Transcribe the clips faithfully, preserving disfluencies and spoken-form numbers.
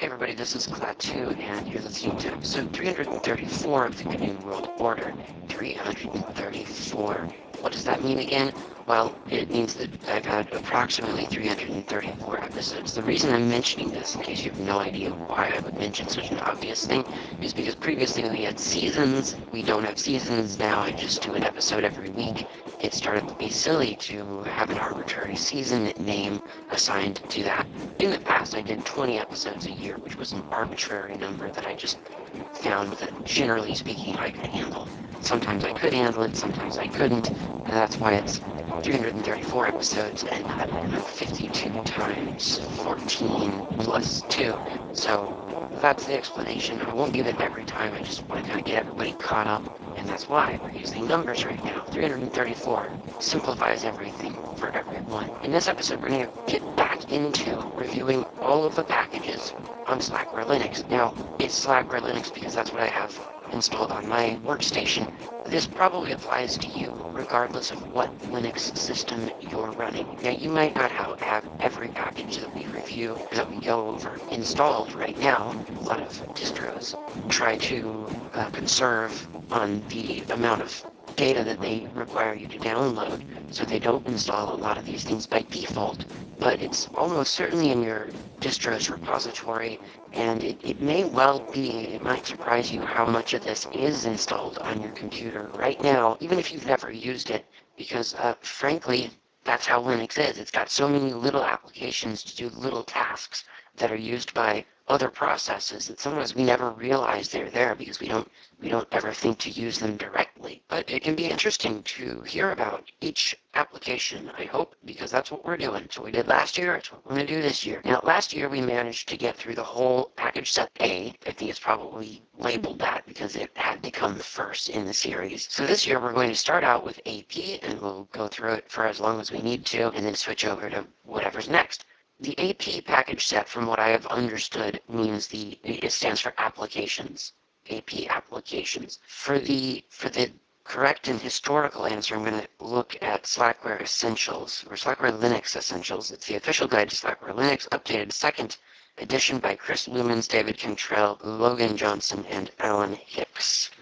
everybody, this is Klaatu, and you're listening to episode three hundred thirty-four of the GNU World Order. three hundred thirty-four. What does that mean again? Well, it means that I've had approximately three hundred thirty-four episodes. The reason I'm mentioning this, in case you have no idea why I would mention such an obvious thing, is because previously we had seasons. We don't have seasons now. I just do an episode every week. It started to be silly to have an arbitrary season name assigned to that. In the past, I did twenty episodes a year, which was an arbitrary number that I just found that, generally speaking, I could handle. Sometimes I could handle it, sometimes I couldn't, and that's why it's three hundred thirty-four episodes and not fifty-two times fourteen plus two. So that's the explanation. I won't give it every time, I just want to kind of get everybody caught up, and that's why we're using numbers right now. three hundred thirty-four simplifies everything for everyone. In this episode, we're going to get back into reviewing all of the packages on Slackware Linux. Now, it's Slackware Linux because that's what I have installed on my workstation. This probably applies to you regardless of what Linux system you're running. Now, you might not have every package that we review, that we go over, installed right now. A lot of distros try to uh, conserve on the amount of data that they require you to download, so they don't install a lot of these things by default, but it's almost certainly in your distro's repository, and it, it may well be, it might surprise you how much of this is installed on your computer right now, even if you've never used it, because uh, frankly, that's how Linux is. It's got so many little applications to do little tasks that are used by other processes that sometimes we never realize they're there because we don't we don't ever think to use them directly. But it can be interesting to hear about each application, I hope, because that's what we're doing. So we did last year, it's what we're going to do this year. Now, last year we managed to get through the whole package set A. I think it's probably labeled that because it had to come first in the series. So this year we're going to start out with A P, and we'll go through it for as long as we need to, and then switch over to whatever's next. The A P package set, from what I have understood, means the it stands for applications. A P applications. For the for the correct and historical answer, I'm going to look at Slackware Essentials, or Slackware Linux Essentials. It's the official guide to Slackware Linux, updated second edition by Chris Lumens, David Cantrell, Logan Johnson, and Alan Hicks.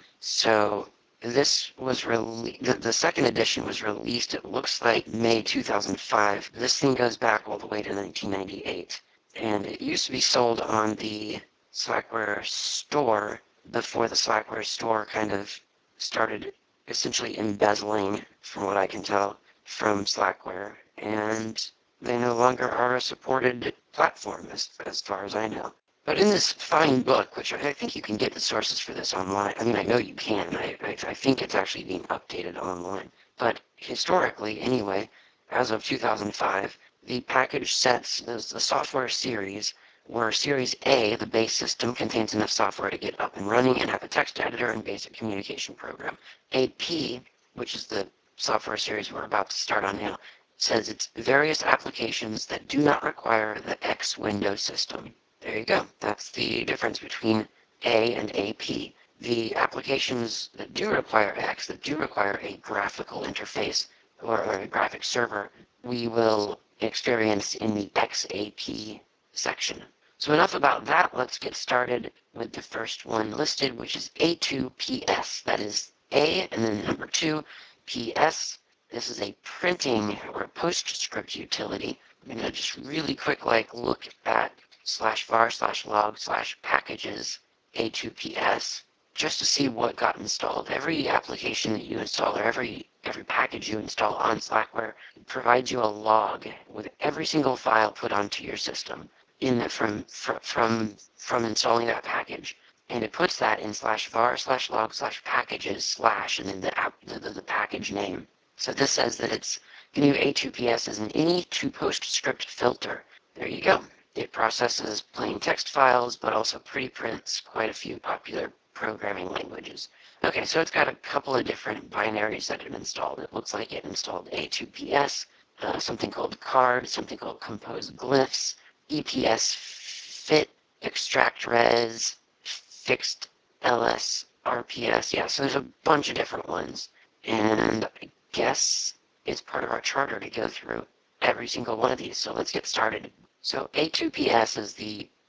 So this was released, the, the second edition was released, it looks like May two thousand five. This thing goes back all the way to nineteen ninety-eight. And it used to be sold on the Slackware store before the Slackware store kind of started essentially embezzling, from what I can tell, from Slackware. And they no longer are a supported platform, as, as far as I know. But in this fine book, which I think you can get the sources for this online, I mean, I know you can, I, I, I think it's actually being updated online. But historically, anyway, as of two thousand five, the package sets, the, the software series, where Series A, the base system, contains enough software to get up and running and have a text editor and basic communication program. A P, which is the software series we're about to start on now, says it's various applications that do not require the X Windows system. There you go. That's the difference between A and A P. The applications that do require X, that do require a graphical interface or, or a graphic server, we will experience in the X A P section. So enough about that. Let's get started with the first one listed, which is A two P S. That is A and then number two, P S. This is a printing or a PostScript utility. I'm going to just really quick like look at slash var slash log slash packages A two P S just to see what got installed. Every application that you install or every every package you install on Slackware provides you a log with every single file put onto your system in the, from from from installing that package, and it puts that in slash var slash log slash packages slash and then the app the, the, the package name. So this says that it's G N U A two P S is an any to PostScript filter. There you go. It processes plain text files, but also pretty prints quite a few popular programming languages. Okay, so it's got a couple of different binaries that it installed. It looks like it installed A two P S, uh, something called card, something called compose glyphs, E P S fit, extract res, fixed L S, R P S. Yeah, so there's a bunch of different ones. And I guess it's part of our charter to go through every single one of these. So let's get started. So A two P S is the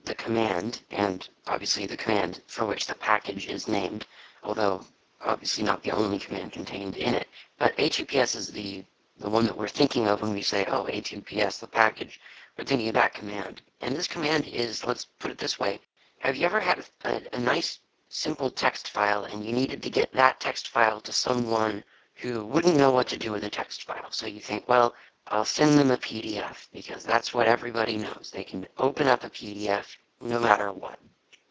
the command, and obviously the command for which the package is named, although obviously not the only command contained in it. But H T T P S is the, the one that we're thinking of when we say, oh, H T T P S, the package. We're thinking of that command. And this command is, let's put it this way, have you ever had a, a nice, simple text file and you needed to get that text file to someone who wouldn't know what to do with a text file? So you think, well, I'll send them a P D F because that's what everybody knows. They can open up a P D F no matter what.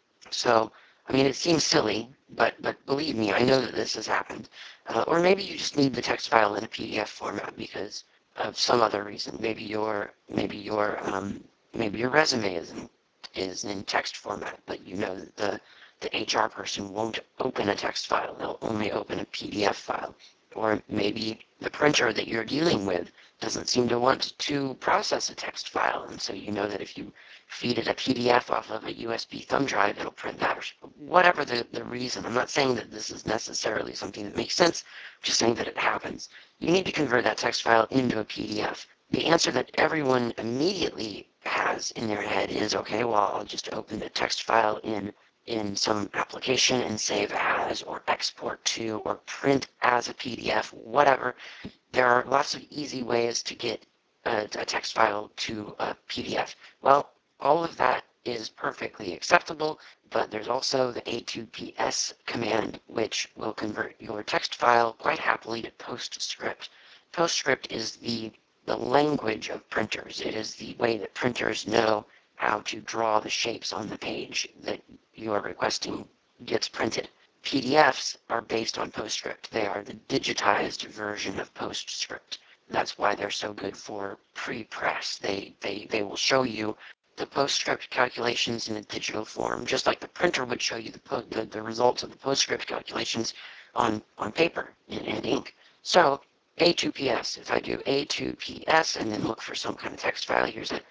So, I mean, it seems silly, but but believe me, I know that this has happened. Uh, or maybe you just need the text file in a P D F format because of some other reason. Maybe your maybe your um, maybe your resume is in, is in text format, but you know that the the H R person won't open a text file; they'll only open a P D F file. Or maybe the printer that you're dealing with doesn't seem to want to process a text file, and so you know that if you feed it a P D F off of a U S B thumb drive, it'll print that, or whatever the, the reason. I'm not saying that this is necessarily something that makes sense, I'm just saying that it happens. You need to convert that text file into a P D F. The answer that everyone immediately has in their head is, okay, well, I'll just open the text file in in some application and save as, or export to, or print as a P D F, whatever. There are lots of easy ways to get a, a text file to a P D F. Well, all of that is perfectly acceptable, but there's also the A two P S command, which will convert your text file quite happily to PostScript. PostScript is the, the language of printers. It is the way that printers know how to draw the shapes on the page that you are requesting gets printed. P D Fs are based on PostScript. They are the digitized version of PostScript. That's why they're so good for pre-press. They, they, they will show you the PostScript calculations in a digital form, just like the printer would show you the, the, the results of the PostScript calculations on, on paper and, and ink. So A two P S, if I do A two P S and then look for some kind of text file, here's a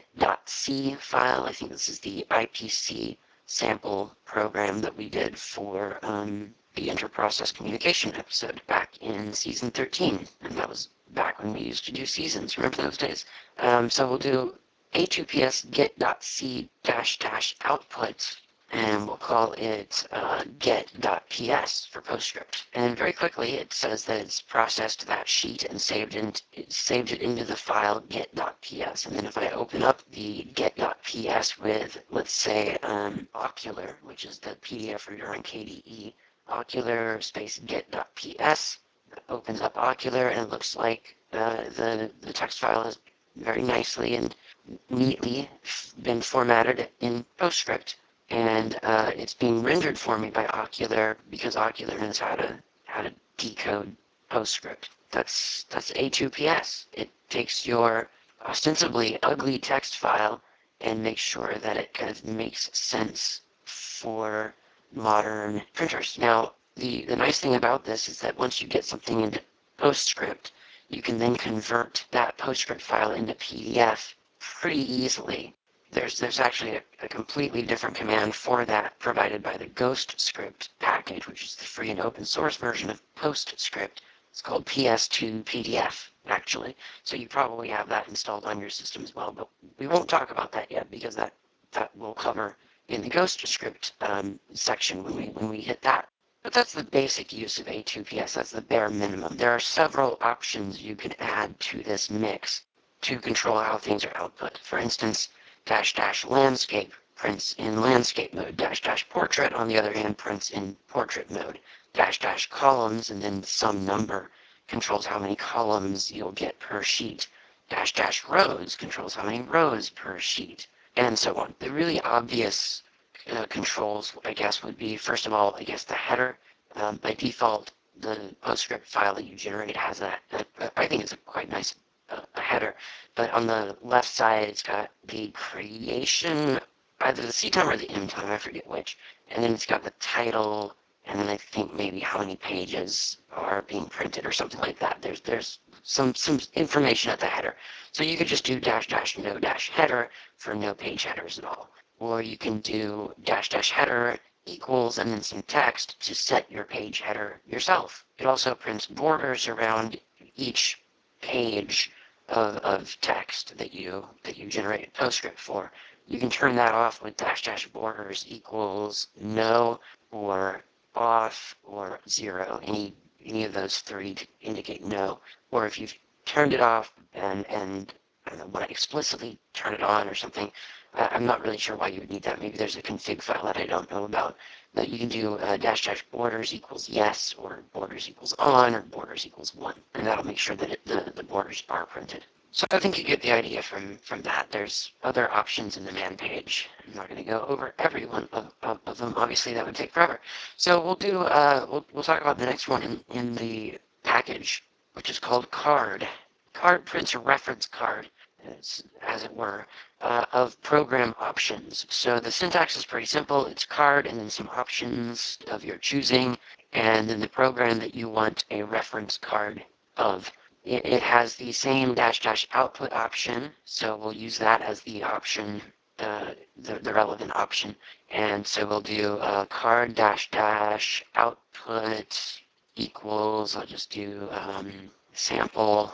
get.c file. I think this is the I P C sample program that we did for um, the interprocess communication episode back in season thirteen. And that was back when we used to do seasons. Remember those days? Um, so we'll do A two P S get.c dash dash output, and we'll call it uh, get.ps for PostScript. And very quickly it says that it's processed that sheet and saved, in, it saved it into the file get.ps. And then if I open up the get.ps with, let's say, um, Ocular, which is the P D F reader on K D E, Ocular space get.ps, opens up Ocular, and it looks like uh, the, the text file is very nicely and neatly been formatted in PostScript. And uh, it's being rendered for me by Ocular because Ocular knows how to how to decode PostScript. That's that's A two P S. It takes your ostensibly ugly text file and makes sure that it kind of makes sense for modern printers. Now, the, the nice thing about this is that once you get something into PostScript, you can then convert that PostScript file into P D F pretty easily. There's, there's actually a, a completely different command for that provided by the GhostScript package, which is the free and open source version of PostScript. It's called P S two P D F, actually. So you probably have that installed on your system as well, but we won't talk about that yet because that, that will cover in the GhostScript um, section when we, when we hit that. But that's the basic use of A two P S. That's the bare minimum. There are several options you can add to this mix to control how things are output. For instance, dash dash landscape prints in landscape mode. Dash dash portrait, on the other hand, prints in portrait mode. Dash dash columns, and then some number controls how many columns you'll get per sheet. Dash dash rows controls how many rows per sheet, and so on. The really obvious uh, controls, I guess, would be, first of all, I guess the header. Um, by default, the PostScript file that you generate has a, a, a I think it's a quite nice uh, a header, but on the left side it's got the creation, either the C time or the M time, I forget which, and then it's got the title, and then I think maybe how many pages are being printed or something like that. There's there's some some information at the header. So you could just do dash dash no dash header for no page headers at all. Or you can do dash dash header equals and then some text to set your page header yourself. It also prints borders around each page of, of text that you that you generated PostScript for. you can turn that off with dash dash borders equals no, or off, or zero. Any any of those three to indicate no. Or if you've turned it off and and I don't know, want to explicitly turn it on or something, uh, I'm not really sure why you would need that. Maybe there's a config file that I don't know about. But you can do uh, dash dash borders equals yes, or borders equals on, or borders equals one, and that'll make sure that it, the, the borders are printed. So I think you get the idea from, from that. There's other options in the man page. I'm not going to go over every one of, of, of them. Obviously, that would take forever. So we'll do, uh, we'll, we'll talk about the next one in, in the package, which is called card. Card prints a reference card, as, as it were, uh, of program options. So the syntax is pretty simple. It's card and then some options of your choosing, and then the program that you want a reference card of. It, it has the same dash dash output option, so we'll use that as the option, uh, the, the relevant option. And so we'll do uh, card dash dash output equals, I'll just do um, sample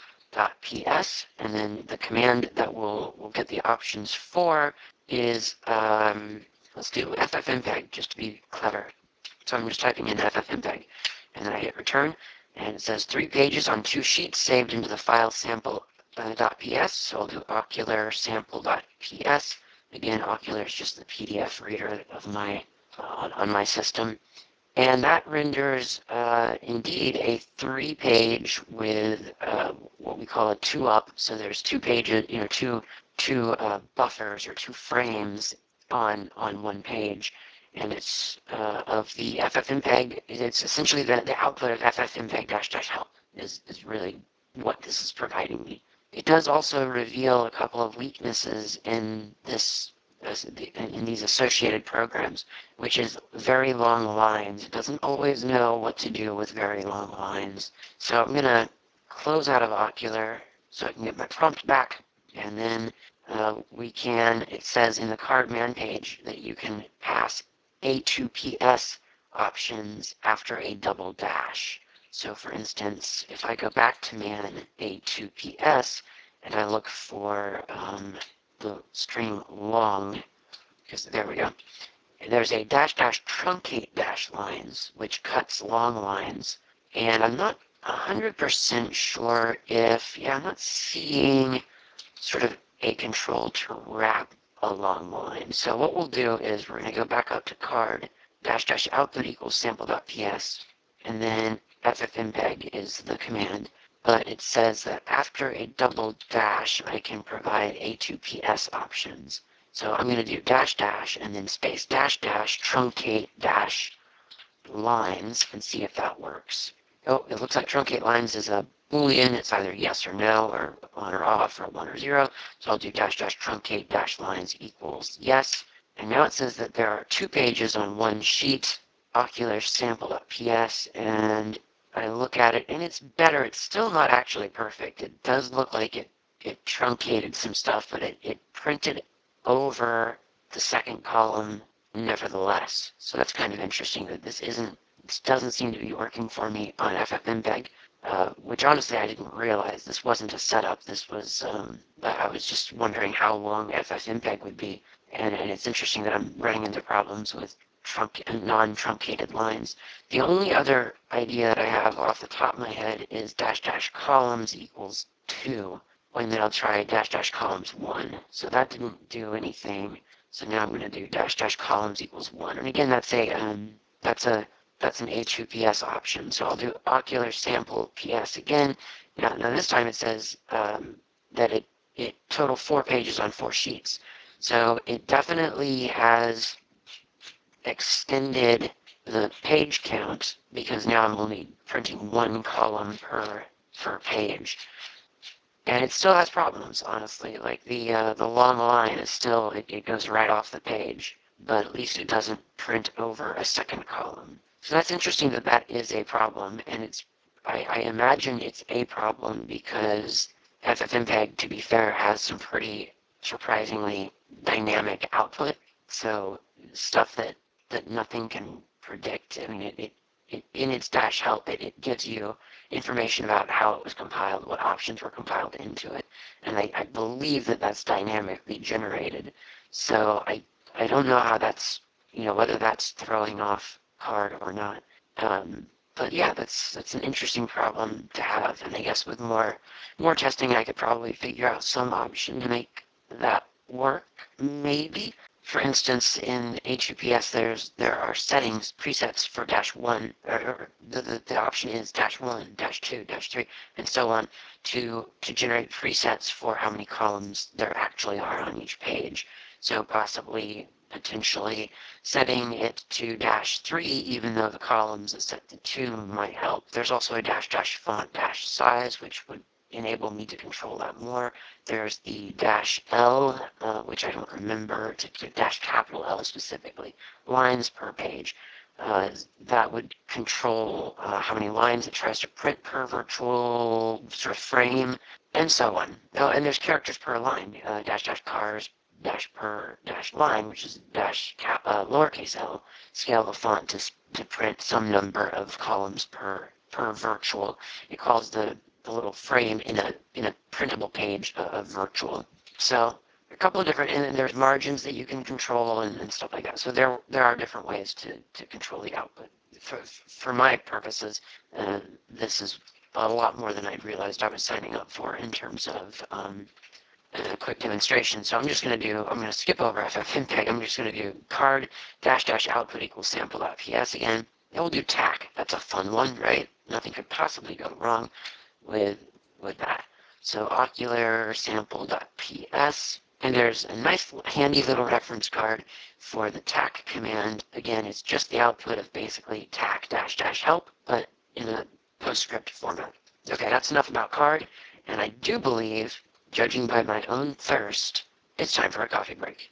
dot P S, and then the command that we'll, we'll get the options for is, um, let's do ffmpeg, just to be clever. So I'm just typing in ffmpeg, and then I hit return, and it says three pages on two sheets saved into the file sample.ps, so I'll do ocular sample.ps. Again, ocular is just the P D F reader of my, uh, on, on my system. And that renders, uh, indeed, a three-page with uh, what we call a two-up. So there's two pages, you know, two two uh, buffers or two frames on on one page, and it's uh, of the ffmpeg. It's essentially the, the output of ffmpeg dash dash help is is really what this is providing me. It does also reveal a couple of weaknesses in this in these associated programs, which is very long lines. It doesn't always know what to do with very long lines. So I'm going to close out of Ocular so I can get my prompt back, and then uh, we can, it says in the card man page that you can pass A two P S options after a double dash. So for instance, if I go back to man A two P S and I look for um, the string long, because there we go. And there's a dash dash truncate dash lines, which cuts long lines. And I'm not one hundred percent sure if, yeah, I'm not seeing sort of a control to wrap a long line. So what we'll do is we're going to go back up to card, dash dash output equals sample.ps, and then ffmpeg is the command. But it says that after a double dash, I can provide A two P S options. So I'm going to do dash dash and then space dash dash truncate dash lines and see if that works. Oh, it looks like truncate lines is a Boolean. It's either yes or no, or on or off, or one or zero. So I'll do dash dash truncate dash lines equals yes. And now it says that there are two pages on one sheet, ocular sample.ps, and I look at it and it's better. It's still not actually perfect. It does look like it, it truncated some stuff, but it, it printed over the second column nevertheless. So that's kind of interesting that this isn't, this doesn't seem to be working for me on ffmpeg, uh, which honestly I didn't realize. This wasn't a setup. This was, um, I was just wondering how long ffmpeg would be. And, and it's interesting that I'm running into problems with trunk non-truncated lines. The only other idea that I have off the top of my head is dash dash columns equals two, and then I'll try dash dash columns one. So that didn't do anything. So now I'm going to do dash dash columns equals one. And again, that's a um, that's a that's an A two P S option. So I'll do ocular sample P S again. Now, now this time it says um, that it it total four pages on four sheets. So it definitely has extended the page count because now I'm only printing one column per per page. And it still has problems, honestly. Like the uh, the long line is still, it, it goes right off the page, but at least it doesn't print over a second column. So that's interesting that that is a problem, and it's, I, I imagine it's a problem because ffmpeg, to be fair, has some pretty surprisingly dynamic output. So stuff that, that nothing can predict. I mean, it, it, it in its dash help, it, it gives you information about how it was compiled, what options were compiled into it. And I, I believe that that's dynamically generated. So I I don't know how that's, you know, whether that's throwing off card or not. Um, but yeah, that's that's an interesting problem to have, and I guess with more more testing, I could probably figure out some option to make that work. Maybe, for instance, in H U P S, there's there are settings presets for dash one, or, or the, the the option is dash one, dash two, dash three, and so on to to generate presets for how many columns there actually are on each page. So possibly, potentially, setting it to dash three, even though the columns is set to two, might help. There's also a dash dash font dash size, which would enable me to control that more. There's the dash L, uh, which I don't remember, to, to dash capital L specifically, lines per page. Uh, that would control uh, how many lines it tries to print per virtual sort of frame, and so on. Oh, and there's characters per line, uh, dash dash cars, dash per dash line, which is dash cap, uh, lowercase l, scale the font to, to print some number of columns per per virtual. It calls the, the little frame in a in a printable page a, a virtual. So a couple of different, and then there's margins that you can control and, and stuff like that. So there there are different ways to, to control the output. For, for my purposes, uh, this is a lot more than I'd realized I was signing up for in terms of um, a quick demonstration. So I'm just going to do, I'm going to skip over ffmpeg. I'm just going to do card dash dash output equals sample.ps again. And we'll do tac. That's a fun one, right? Nothing could possibly go wrong with with that. So ocular sample.ps. And there's a nice handy little reference card for the tac command. Again, it's just the output of basically tac dash dash help, but in a PostScript format. Okay, that's enough about card. And I do believe, judging by my own thirst, it's time for a coffee break.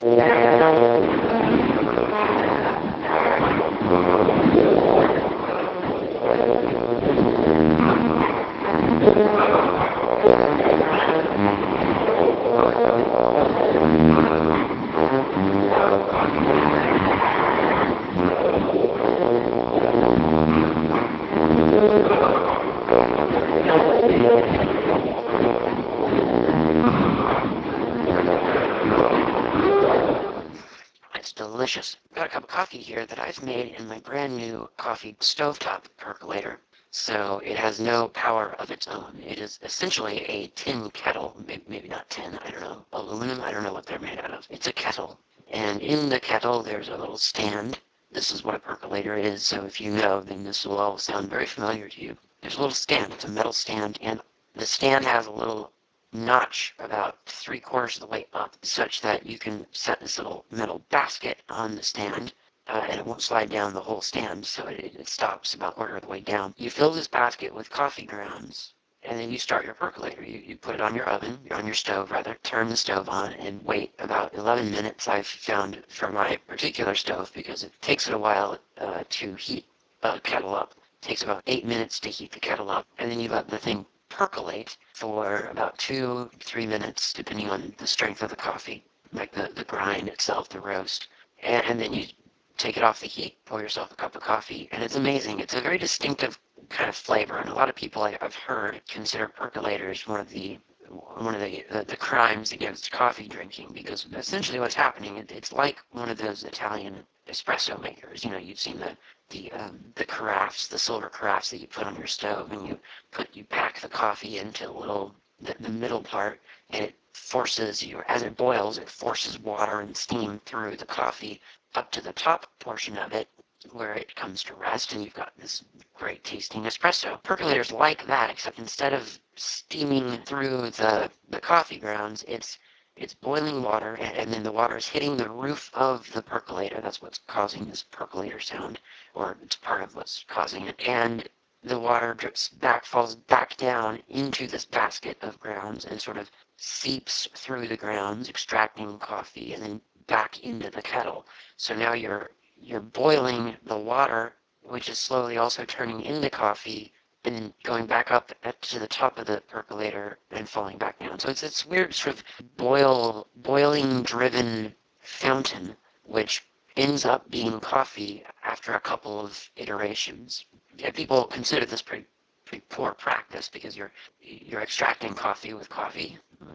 It's delicious. I've got a cup of coffee here that I've made in my brand new coffee stovetop percolator. So it has no power of its own. It is essentially a tin kettle, maybe not tin, I don't know, aluminum, I don't know what they're made out of. It's a kettle. And in the kettle there's a little stand. This is what a percolator is, so if you know, then this will all sound very familiar to you. There's a little stand, it's a metal stand, and the stand has a little notch about three quarters of the way up, such that you can set this little metal basket on the stand, uh, and it won't slide down the whole stand, so it, it stops about a quarter of the way down. You fill this basket with coffee grounds, and then you start your percolator. You, you put it on your oven, on your stove rather, turn the stove on, and wait about eleven minutes, I've found, for my particular stove, because it takes it a while uh, to heat a kettle up. It takes about eight minutes to heat the kettle up, and then you let the thing percolate for about two, three minutes, depending on the strength of the coffee, like the, the grind itself, the roast. And, and then you take it off the heat, pour yourself a cup of coffee, and it's amazing. It's a very distinctive kind of flavor, and a lot of people I've heard consider percolators one of the one of the, the, the crimes against coffee drinking, because essentially what's happening, it, it's like one of those Italian espresso makers. You know, you've seen the the um, the carafes, the silver carafes that you put on your stove, and you put you pack the coffee into a little the, the middle part, and it forces you, as it boils, it forces water and steam through the coffee up to the top portion of it, where it comes to rest, and you've got this great tasting espresso. Percolators like that, except instead of steaming through the the coffee grounds, it's it's boiling water, and, and then the water is hitting the roof of the percolator. That's what's causing this percolator sound, or it's part of what's causing it. And the water drips back, falls back down into this basket of grounds and sort of seeps through the grounds, extracting coffee, and then back into the kettle. So now you're you're boiling the water, which is slowly also turning into coffee, and then going back up at, to the top of the percolator and falling back down. So it's this weird sort of boil, boiling-driven fountain, which ends up being coffee after a couple of iterations. Yeah, people consider this pretty pretty poor practice, because you're you're extracting coffee with coffee.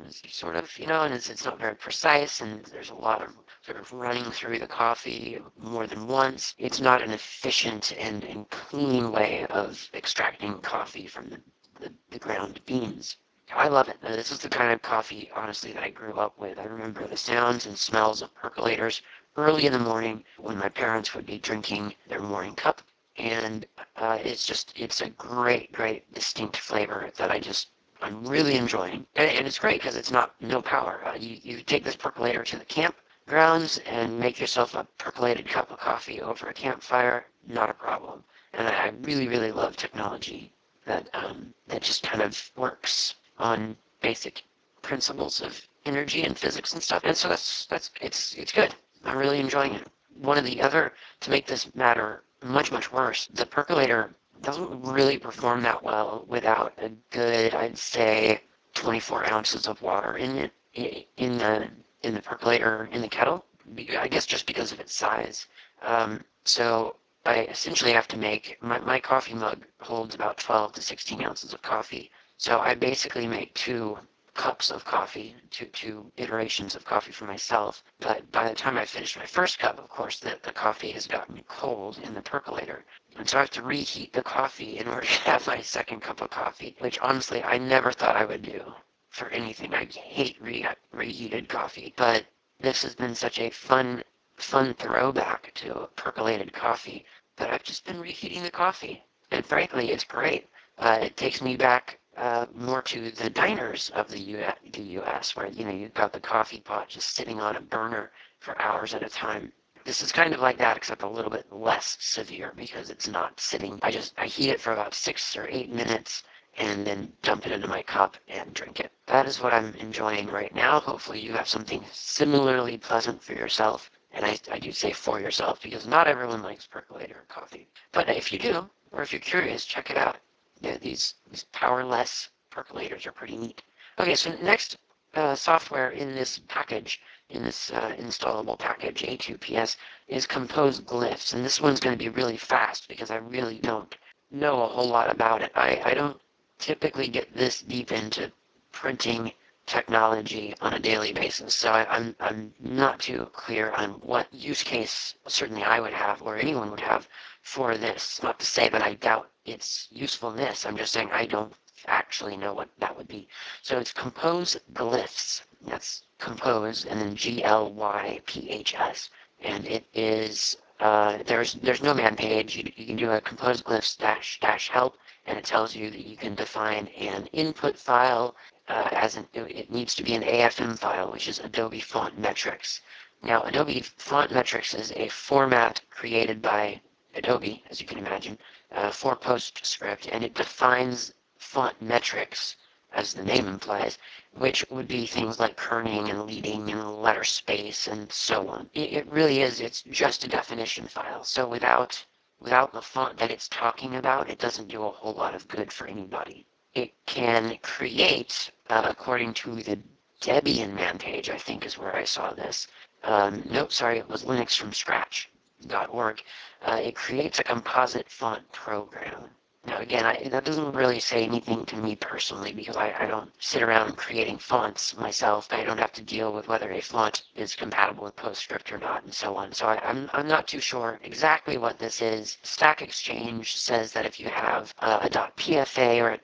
grounds, sort of, you know, and it's, it's not very precise, and there's a lot of sort of running through the coffee more than once. It's not an efficient and, and clean way of extracting coffee from the, the, the ground beans. I love it. Uh, this is the kind of coffee, honestly, that I grew up with. I remember the sounds and smells of percolators early in the morning when my parents would be drinking their morning cup. And uh, it's just, it's a great, great, distinct flavor that I just, I'm really enjoying. And, and it's great because it's not, no power. Uh, you, you take this percolator to the campgrounds and make yourself a percolated cup of coffee over a campfire, not a problem. And I, I really, really love technology that, um, that just kind of works on basic principles of energy and physics and stuff. And so that's, that's, it's, it's good. I'm really enjoying it. One of the other, to make this matter much, much worse, the percolator doesn't really perform that well without a good, I'd say, twenty-four ounces of water in it, in the, in the percolator, in the kettle. I guess just because of its size. Um, so I essentially have to make, my, my coffee mug holds about twelve to sixteen ounces of coffee. So I basically make two cups of coffee, two, two iterations of coffee for myself. But by the time I finish my first cup, of course, the, the coffee has gotten cold in the percolator. And so I have to reheat the coffee in order to have my second cup of coffee, which honestly I never thought I would do for anything. I hate re reheated coffee, but this has been such a fun, fun throwback to percolated coffee that I've just been reheating the coffee. And frankly, it's great. Uh, it takes me back uh, more to the diners of the, U the U S, where, you know, you've got the coffee pot just sitting on a burner for hours at a time. This is kind of like that, except a little bit less severe because it's not sitting. I just, I heat it for about six or eight minutes and then dump it into my cup and drink it. That is what I'm enjoying right now. Hopefully you have something similarly pleasant for yourself. And I, I do say for yourself because not everyone likes percolator coffee. But if you do, or if you're curious, check it out. Yeah, these, these powerless percolators are pretty neat. Okay, so next uh, software in this package, in this uh, installable package, A two P S, is Compose Glyphs. And this one's going to be really fast because I really don't know a whole lot about it. I, I don't typically get this deep into printing technology on a daily basis, so I, I'm, I'm not too clear on what use case certainly I would have or anyone would have for this. Not to say that I doubt its usefulness, I'm just saying I don't actually know what that would be. So it's Compose Glyphs. That's Compose and then G L Y P H S. And it is, uh, there's there's no man page. You, you can do a Compose Glyphs dash dash help, and it tells you that you can define an input file uh, as an, it needs to be an A F M file, which is Adobe Font Metrics. Now, Adobe Font Metrics is a format created by Adobe, as you can imagine, uh, for PostScript, and it defines font metrics, as the name implies, which would be things like kerning and leading and letter space and so on. It, it really is, it's just a definition file, so without without the font that it's talking about, it doesn't do a whole lot of good for anybody. It can create, uh, according to the Debian man page, I think is where I saw this. Um, nope, sorry, it was Linux from Scratch dot org. Uh, it creates a composite font program. Now again, I, that doesn't really say anything to me personally because I, I don't sit around creating fonts myself. I don't have to deal with whether a font is compatible with PostScript or not and so on. So I, I'm, I'm not too sure exactly what this is. Stack Exchange says that if you have uh, a .pfa or a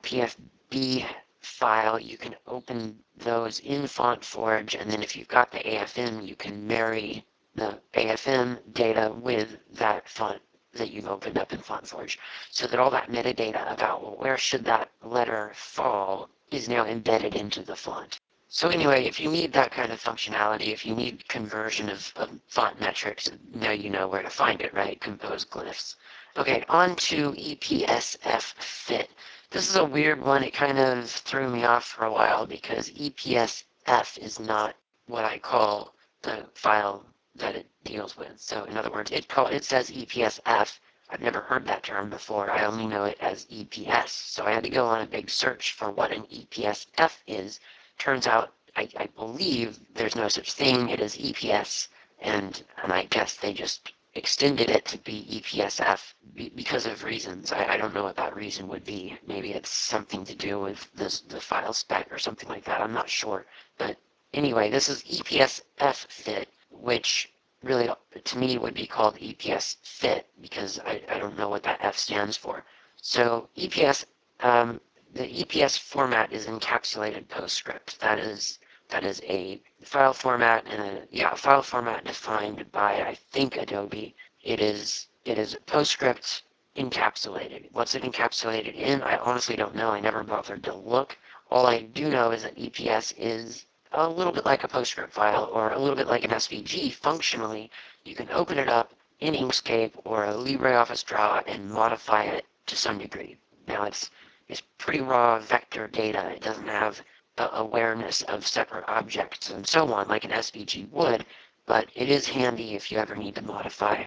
.pfb file, you can open those in FontForge, and then if you've got the A F M, you can marry the A F M data with that font that you've opened up in FontForge, so that all that metadata about, well, where should that letter fall is now embedded into the font. So anyway, if you need that kind of functionality, if you need conversion of, of font metrics, now you know where to find it, right? Compose Glyphs. Okay, on to E P S F fit. This is a weird one. It kind of threw me off for a while because E P S F is not what I call the file that it deals with. So in other words, it call, it says E P S F. I've never heard that term before. I only know it as E P S. So I had to go on a big search for what an E P S F is. Turns out, I, I believe there's no such thing. It is E P S, and, and I guess they just extended it to be E P S F because of reasons. I, I don't know what that reason would be. Maybe it's something to do with this, the file spec or something like that. I'm not sure. But anyway, this is E P S F fit, which really, to me, would be called E P S fit because I, I don't know what that F stands for. So E P S, um, the E P S format is encapsulated PostScript. That is that is a file format and a yeah file format defined by I think Adobe. It is it is PostScript encapsulated. What's it encapsulated in? I honestly don't know. I never bothered to look. All I do know is that E P S is a little bit like a PostScript file or a little bit like an S V G functionally. You can open it up in Inkscape or a LibreOffice Draw and modify it to some degree. Now it's it's pretty raw vector data. It doesn't have the awareness of separate objects and so on like an S V G would, but it is handy if you ever need to modify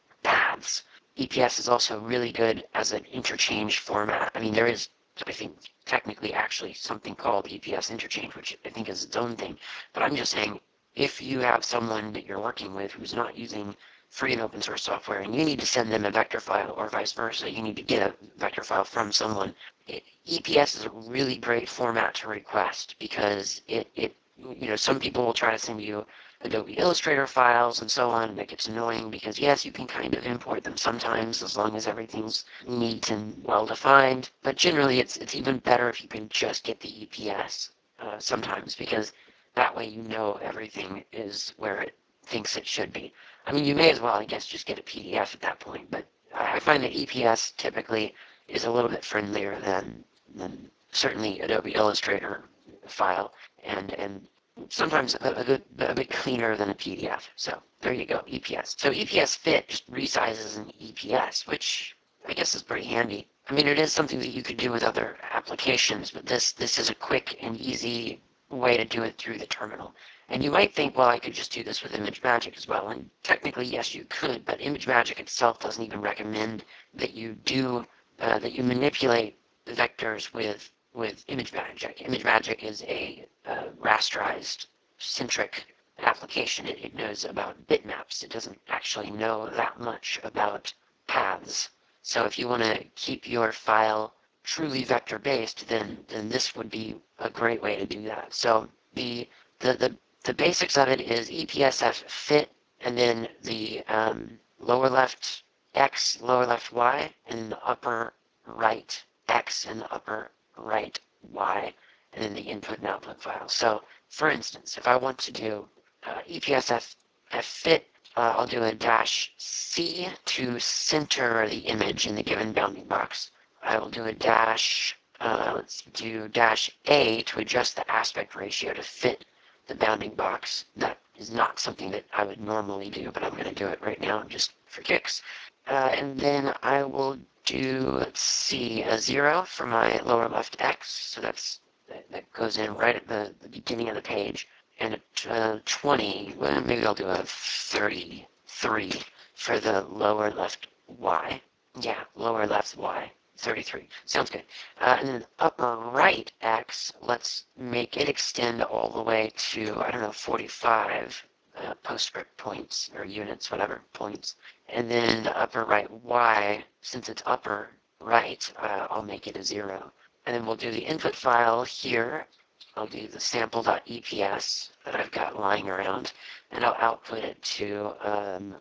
paths. E P S is also really good as an interchange format. I mean, there is, I think, technically actually something called E P S interchange, which I think is its own thing. But I'm just saying, if you have someone that you're working with who's not using free and open source software and you need to send them a vector file or vice versa, you need to get a vector file from someone, it, E P S is a really great format to request because it, it, you know, some people will try to send you Adobe Illustrator files and so on, and it gets annoying because yes, you can kind of import them sometimes as long as everything's neat and well defined, but generally it's it's even better if you can just get the E P S uh, sometimes because that way you know everything is where it thinks it should be. I mean, you may as well, I guess, just get a P D F at that point, but I find that E P S typically is a little bit friendlier than, than certainly Adobe Illustrator file, and, and sometimes a, a, good, a bit cleaner than a P D F. So there you go, E P S. So E P S fit just resizes an E P S, which I guess is pretty handy. I mean, it is something that you could do with other applications, but this this is a quick and easy way to do it through the terminal. And you might think, well, I could just do this with ImageMagick as well. And technically, yes, you could, but ImageMagick itself doesn't even recommend that you do uh, that you manipulate vectors with with ImageMagick. ImageMagick is a uh, rasterized centric application. It, it knows about bitmaps. It doesn't actually know that much about paths. So if you want to keep your file truly vector based, then then this would be a great way to do that. So the the the, the basics of it is E P S F fit, and then the um, lower left X, lower left Y, and the upper right X and the upper right Y, and then the input and output file. So, for instance, if I want to do uh, E P S F, F fit, uh, I'll do a dash C to center the image in the given bounding box. I will do a dash, uh, let's do dash A to adjust the aspect ratio to fit the bounding box. That is not something that I would normally do, but I'm going to do it right now just for kicks. Uh, and then I will do, let's see, a zero for my lower left X, so that's that, that goes in right at the, the beginning of the page, and a uh, twenty, well, maybe I'll do a thirty-three for the lower left Y. Yeah, lower left Y, thirty-three. Sounds good. Uh, and then upper right X, let's make it extend all the way to, I don't know, forty-five uh, PostScript points, or units, whatever, points. And then the upper right Y, since it's upper right, uh, I'll make it a zero. And then we'll do the input file here. I'll do the sample.eps that I've got lying around, and I'll output it to um,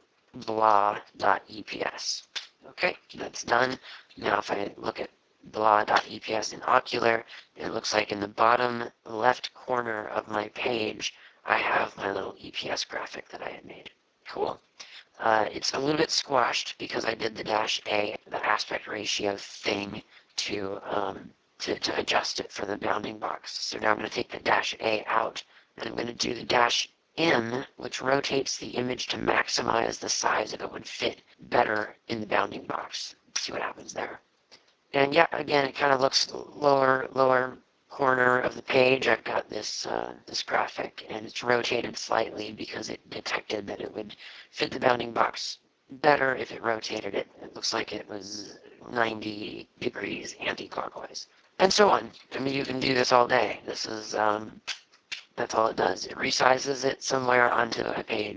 blah.eps. Okay, that's done. Now if I look at blah.eps in Ocular, it looks like in the bottom left corner of my page, I have my little E P S graphic that I had made. Cool. Uh, it's a little bit squashed because I did the dash A, the aspect ratio thing, to, um, to, to adjust it for the bounding box. So now I'm going to take the dash A out, and I'm going to do the dash M, which rotates the image to maximize the size of it would fit better in the bounding box. Let's see what happens there. And yeah, again, it kind of looks lower, lower corner of the page. I've got this uh, this graphic, and it's rotated slightly because it detected that it would fit the bounding box better if it rotated it. It looks like it was ninety degrees anti-clockwise, and so on. I mean, you can do this all day. This is um, that's all it does. It resizes it somewhere onto a page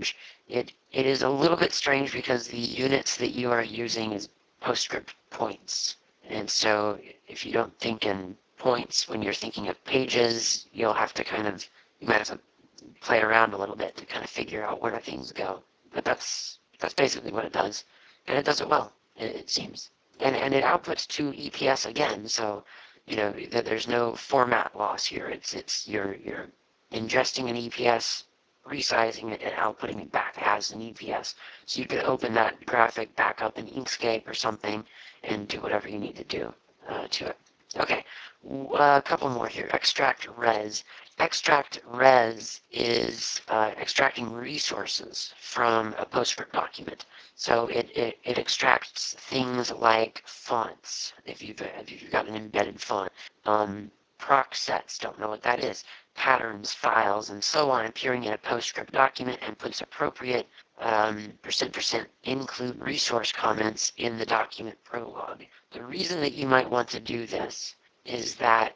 it it is a little bit strange because the units that you are using is PostScript points. And so if you don't think in points when you're thinking of pages, you'll have to kind of, you might have to play around a little bit to kind of figure out where things go. But that's that's basically what it does. And it does it well, it, it seems. And and it outputs to E P S again, so you know that there's no format loss here. It's it's you're you're ingesting an E P S, resizing it, and outputting it back as an E P S. So you could open that graphic back up in Inkscape or something and do whatever you need to do uh, to it. Okay, uh, a couple more here. Extract res. Extract res is uh, extracting resources from a PostScript document. So it, it, it extracts things like fonts, if you've, if you've got an embedded font, um, proc sets, don't know what that is, patterns, files, and so on, appearing in a PostScript document, and puts appropriate um, percent percent include resource comments in the document prologue. The reason that you might want to do this is that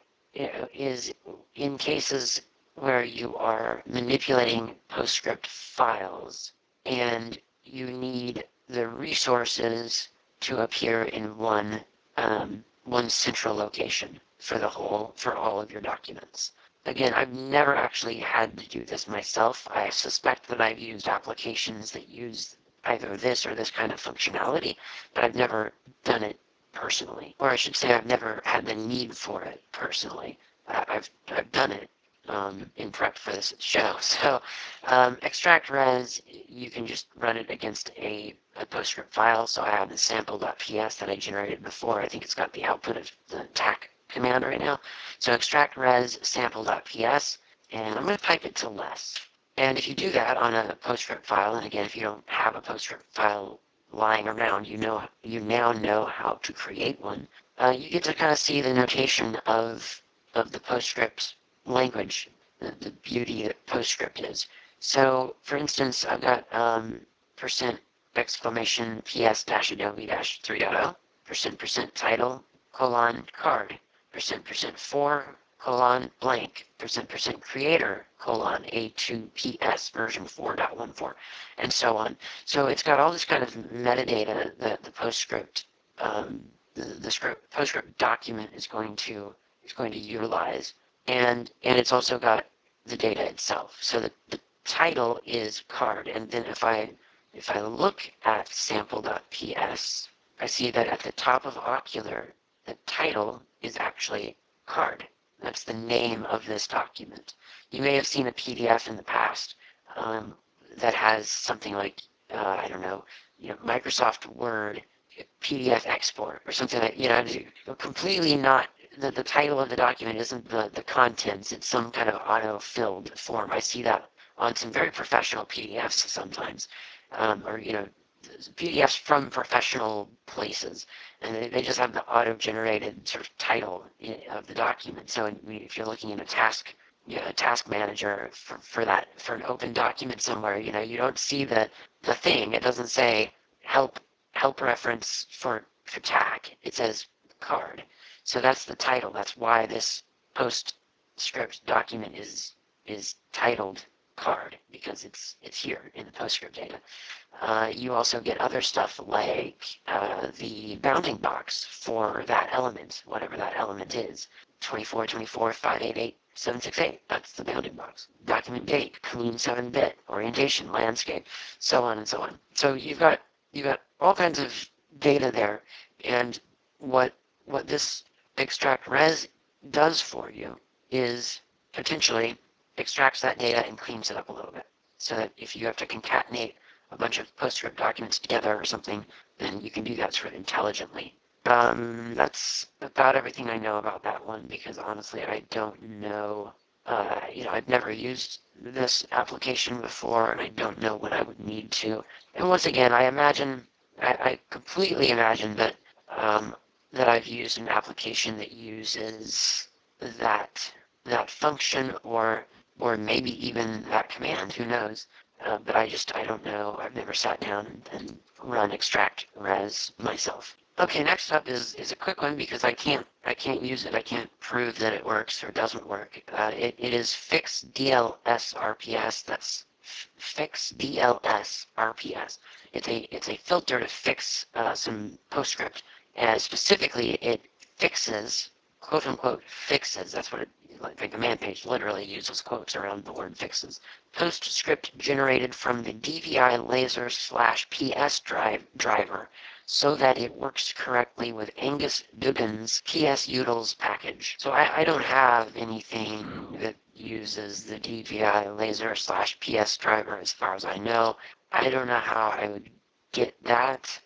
is in cases where you are manipulating PostScript files and you need the resources to appear in one um, one central location for the whole for all of your documents. Again, I've never actually had to do this myself. I suspect that I've used applications that use either this or this kind of functionality, but I've never done it personally. Or I should say I've never had the need for it personally. Uh, I've, I've done it um, in prep for this show. So um, extract res, you can just run it against a, a PostScript file. So I have the sample.ps that I generated before. I think it's got the output of the tac command right now. So extract res sample.ps, and I'm going to pipe it to less. And if you do that on a PostScript file, and again, if you don't have a PostScript file lying around, you know you now know how to create one. Uh, you get to kind of see the notation of of the PostScript language, the, the beauty that PostScript is. So, for instance, I've got um, percent exclamation ps dash adobe dash 3.0 percent percent title colon card percent percent for colon blank percent percent creator colon A two P S version four point fourteen and so on. So it's got all this kind of metadata that the PostScript um, the, the script PostScript document is going to is going to utilize, and and it's also got the data itself. So the, the title is card, and then if I if I look at sample.ps, I see that at the top of Ocular, the title is actually card. That's the name of this document. You may have seen a P D F in the past um, that has something like, uh, I don't know, you know, Microsoft Word P D F export or something like, you know, completely not, the, the title of the document isn't the, the contents, it's some kind of auto-filled form. I see that on some very professional P D Fs sometimes, um, or, you know, P D Fs from professional places, and they, they just have the auto-generated sort of title of the document. So if you're looking in a task, you know, a task manager for, for that, for an open document somewhere, you know, you don't see the, the thing. It doesn't say help help reference for, for tac. It says card. So that's the title. That's why this PostScript document is is titled card, because it's it's here in the PostScript data. Uh, you also get other stuff like uh, the bounding box for that element, whatever that element is. twenty-four, twenty-four, five eighty-eight, seven sixty-eight, that's the bounding box. Document date, clean seven bit, orientation, landscape, so on and so on. So you've got you've got all kinds of data there, and what what this extract res does for you is potentially extracts that data and cleans it up a little bit, so that if you have to concatenate a bunch of PostScript documents together or something, then you can do that sort of intelligently. Um, that's about everything I know about that one, because honestly I don't know, uh, you know, I've never used this application before, and I don't know what I would need to. And once again, I imagine, I, I completely imagine that um, that I've used an application that uses that that function, or or maybe even that command, who knows. Uh, but I just, I don't know. I've never sat down and, and run extract res myself. Okay, next up is, is a quick one, because I can't I can't use it. I can't prove that it works or doesn't work. Uh, it, it is fix D L S R P S. That's fix D L S R P S. It's a it's a filter to fix uh, some PostScript, and specifically it fixes, quote unquote fixes. That's what it, like the command page literally uses quotes around the word fixes. PostScript generated from the D V I laser slash P S drive driver, so that it works correctly with Angus Duggan's P S utils package. So I, I don't have anything that uses the D V I laser slash P S driver as far as I know. I don't know how I would get that,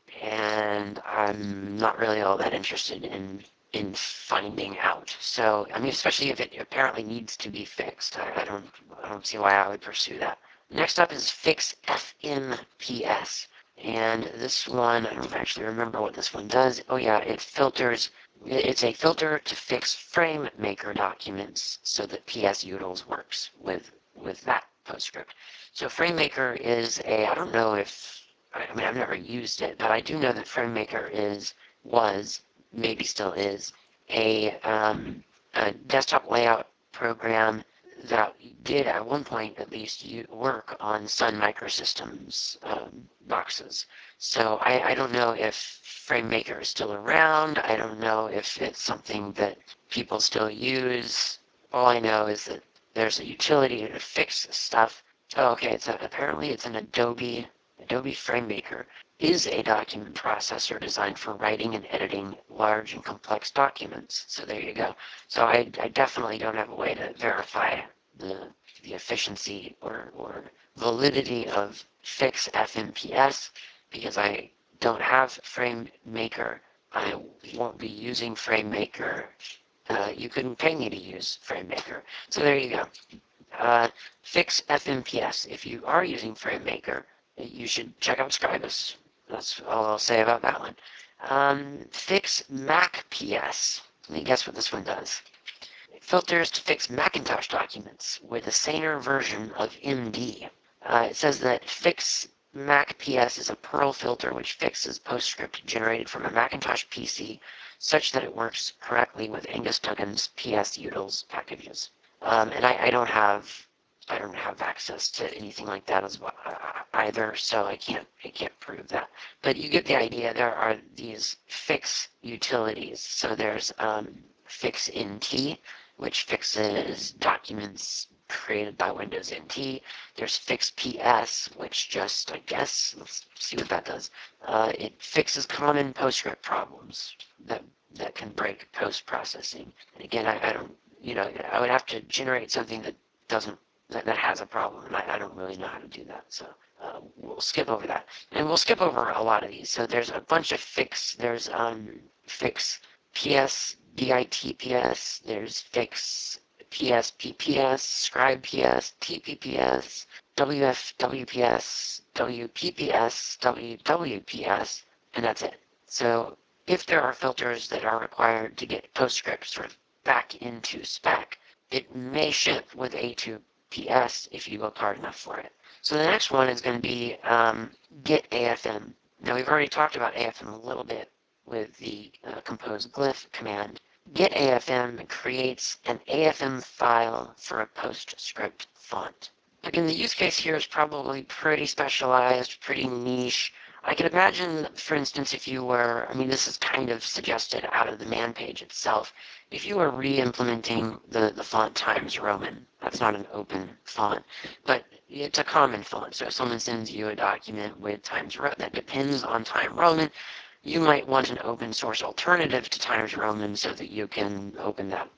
and I'm not really all that interested in in finding out. So, I mean, especially if it apparently needs to be fixed. I, I don't I don't see why I would pursue that. Next up is fix F M P S. And this one, I don't actually remember what this one does. Oh yeah, it filters, it's a filter to fix FrameMaker documents so that P S utils works with, with that PostScript. So FrameMaker is a, I don't know if, I mean, I've never used it, but I do know that FrameMaker is, was, maybe still is, a, um, a desktop layout program that did at one point at least work on Sun Microsystems um, boxes. So I, I don't know if FrameMaker is still around. I don't know if it's something that people still use. All I know is that there's a utility to fix this stuff. Oh, okay, it's a, apparently it's an Adobe Adobe FrameMaker is a document processor designed for writing and editing large and complex documents. So there you go. So I, I definitely don't have a way to verify the, the efficiency or, or validity of fix F M P S because I don't have FrameMaker. I won't be using FrameMaker. Uh, you couldn't pay me to use FrameMaker. So there you go. Uh, fix F M P S. If you are using FrameMaker, you should check out Scribus. That's all I'll say about that one. Um, fix Mac P S. Let me guess what this one does. It filters to fix Macintosh documents with a saner version of M D. Uh, it says that fix Mac P S is a Perl filter which fixes PostScript generated from a Macintosh P C such that it works correctly with Angus Duggan's P S utils packages. Um, and I, I don't have I don't have access to anything like that as well uh, either, so I can't I can't prove that. But you get the idea. There are these fix utilities. So there's um, fix N T, which fixes documents created by Windows N T. There's fix P S, which just, I guess, let's see what that does. Uh, it fixes common PostScript problems that that can break post-processing. And again, I, I don't, you know, I would have to generate something that doesn't that, that has a problem, and I, I don't really know how to do that. So uh, we'll skip over that, and we'll skip over a lot of these. So there's a bunch of fix. There's um fix P S D I T P S. There's fix P S P P S, Scribe P S, T P P S, W F W P S, W P P S, W W P S, and that's it. So if there are filters that are required to get PostScript sort of back into spec, it may ship with A two P S if you look hard enough for it. So the next one is going to be um, get A F M. Now we've already talked about A F M a little bit with the uh, compose glyph command. Get A F M creates an A F M file for a PostScript font. Again, the use case here is probably pretty specialized, pretty niche. I can imagine, for instance, if you were, I mean, this is kind of suggested out of the man page itself, if you were re-implementing the, the font Times Roman, that's not an open font, but it's a common font. So if someone sends you a document with Times Roman that depends on Times Roman, you might want an open source alternative to Times Roman so that you can open that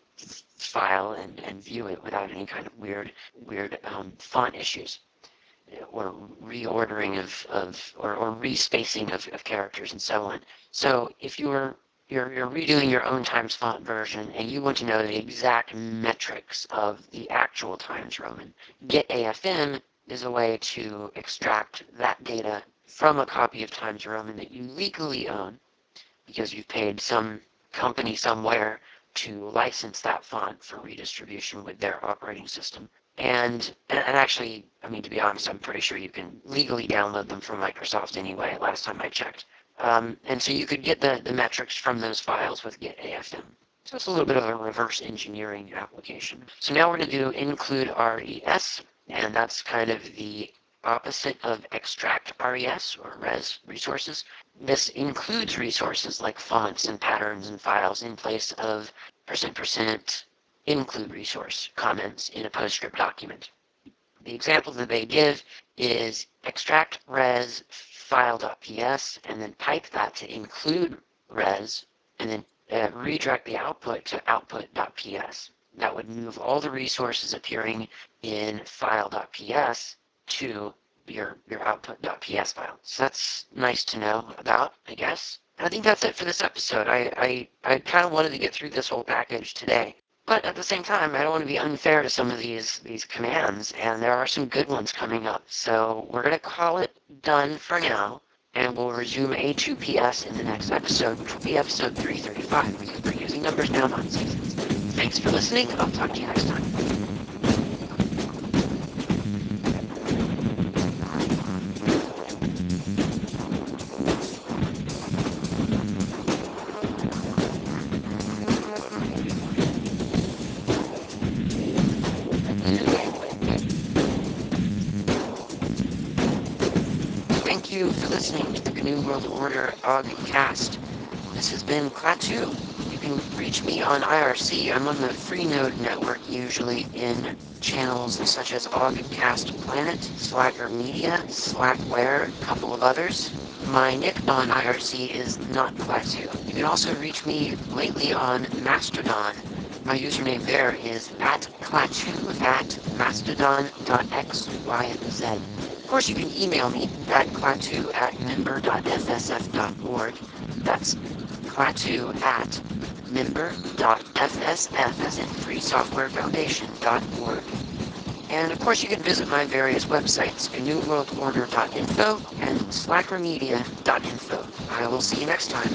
file and, and view it without any kind of weird, weird um, font issues or reordering of, of or, or respacing of, of characters and so on. So if you're, you're you're redoing your own Times font version and you want to know the exact metrics of the actual Times Roman, get A F M is a way to extract that data from a copy of Times Roman that you legally own because you've paid some company somewhere to license that font for redistribution with their operating system. And, and actually, I mean, to be honest, I'm pretty sure you can legally download them from Microsoft anyway, last time I checked. Um, and so you could get the, the metrics from those files with get A F M. So it's a little bit of a reverse engineering application. So now we're going to do include res. and that's kind of the opposite of extract res, or res resources. This includes resources like fonts and patterns and files in place of percent percent include resource comments in a PostScript document. The example that they give is extract res file.ps and then pipe that to include res and then uh, redirect the output to output.ps. That would move all the resources appearing in file.ps to your, your output.ps file. So that's nice to know about, I guess. I think that's it for this episode. I, I, I kind of wanted to get through this whole package today. But at the same time, I don't want to be unfair to some of these these commands, and there are some good ones coming up. So we're going to call it done for now, and we'll resume A two P S in the next episode, which will be episode three thirty-five, because we're using numbers now, not seasons. Thanks for listening. I'll talk to you next time. Thank you for listening to the G N U World Order Ogcast. This has been Klaatu. You can reach me on I R C. I'm on the Freenode network, usually in channels such as Ogcast Planet, Slacker Media, Slackware, a couple of others. My nick on I R C is not Klaatu. You can also reach me lately on Mastodon. My username there is at Klaatu at mastodon.xyz. Of course, you can email me at klaatu at member.fsf.org. That's klaatu at member.fsf, as in freesoftwarefoundation.org. And of course, you can visit my various websites, G N U world order dot info and slackermedia dot info. I will see you next time.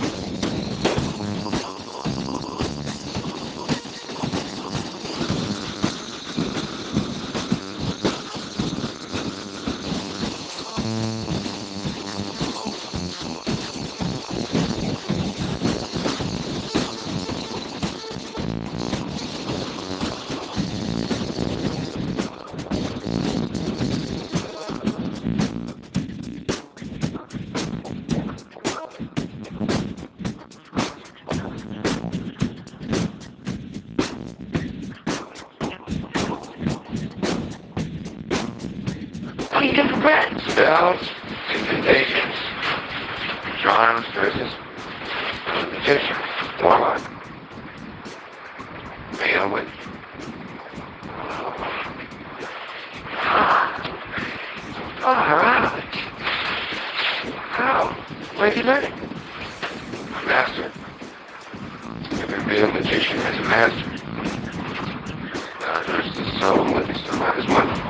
Twenty different brands. Spells, indentations, charms, curses, imitation, warlock, veil with. Alright. How? Where did you learn it? A master. Every real magician has a master. Uh, there's the soul, and so might as well.